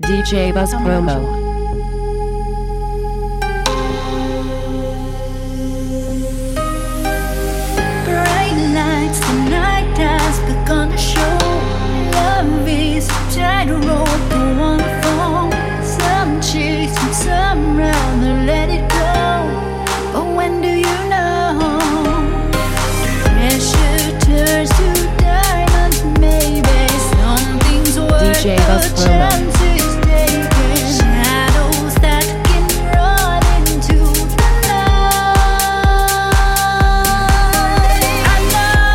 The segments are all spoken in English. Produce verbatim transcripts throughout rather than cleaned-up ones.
D J Buzz Promo. Bright lights, the night has begun to show. Love is a tightrope, don't wanna fall. Some chase and some rather let it go. But when do you know? Pressure turns to diamonds, maybe something's worth D J Buzz the Promo. chances taken. Shadows that can run into the light. I know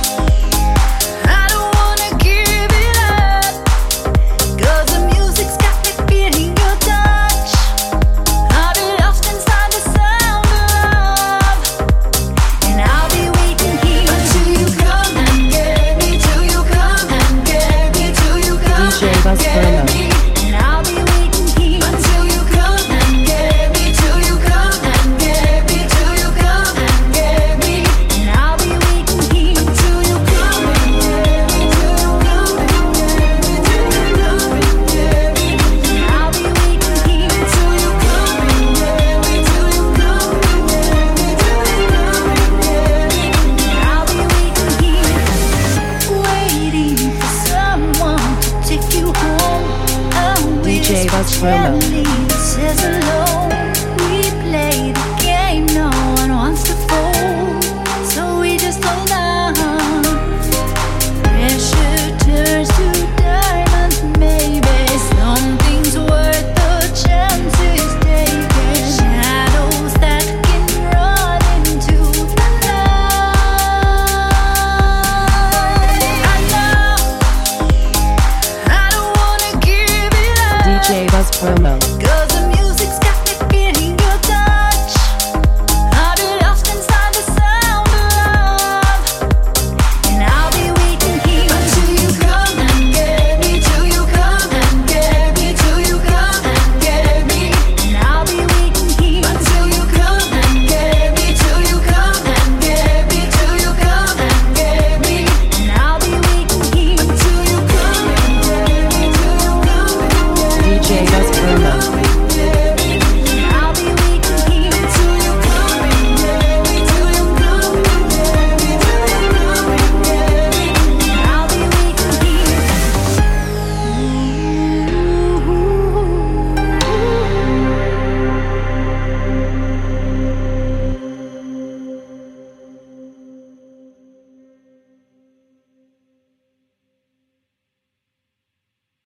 I don't wanna give it up, 'cause the music's got me feeling your touch. I'll be lost inside the sound of love, and I'll be waiting here until you come and get me, till you come and get me, till you come D J Buzz and get Promo. me. And I'll be waiting here until you come and get me, till you come and get me, till you come and get me. And I'll be waiting here until you come and get me, till you come and get me, till you come and get me. And I'll be waiting here until you come and get me, till you come and get me, till you come and get me. And I'll be waiting here, waiting for someone to take you home. D J Buzz Promo. Says alone, we play the game no one wants to fold, so we just hold on. Pressure turns to diamonds, maybe something's worth the chances taken. Shadows that can run into the light. I know I don't wanna give it up, D J Buzz Promo. 'cause